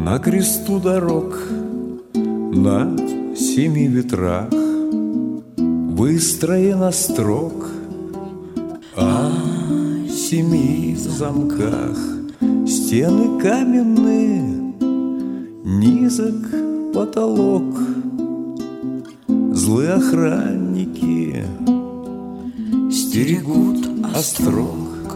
На кресту дорог, на 7 ветрах выстроена строк о 7 замках. Стены каменные, низок потолок. Злые охранники стерегут острог.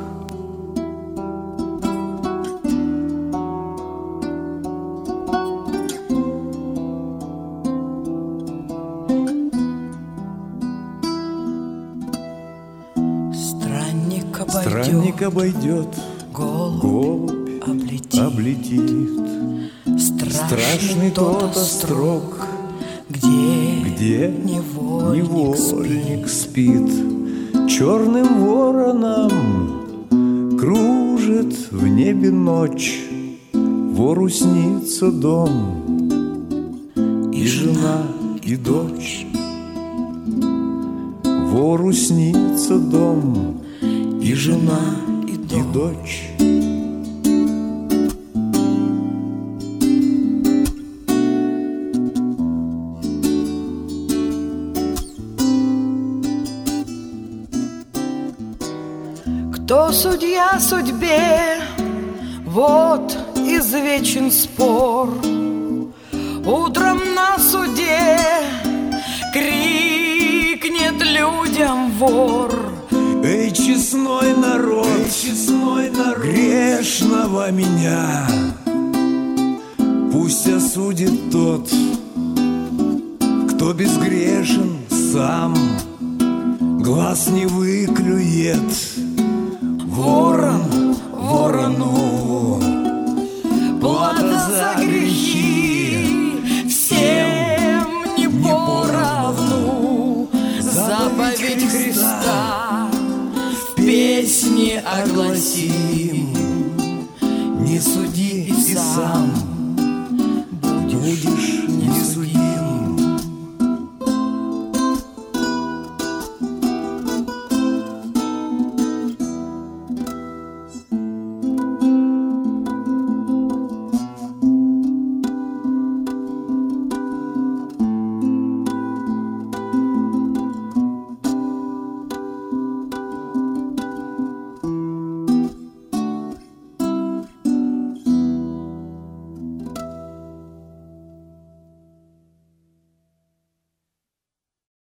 Странник обойдет, голубь облетит. Страшный тот острог, где невольник спит. Черным вороном кружит в небе ночь. Вору снится дом, и жена, и дочь. Вору снится дом, и жена, и дочь. Кто судья судьбе? Вот извечен спор. Утром на суде крикнет людям вор: эй, честной народ, грешного меня пусть осудит тот, кто безгрешен сам, глаз не выклюет. Ворон ворону плата за грехи, всем не поровну. Заповедь Христа в песне огласим: не суди и сам.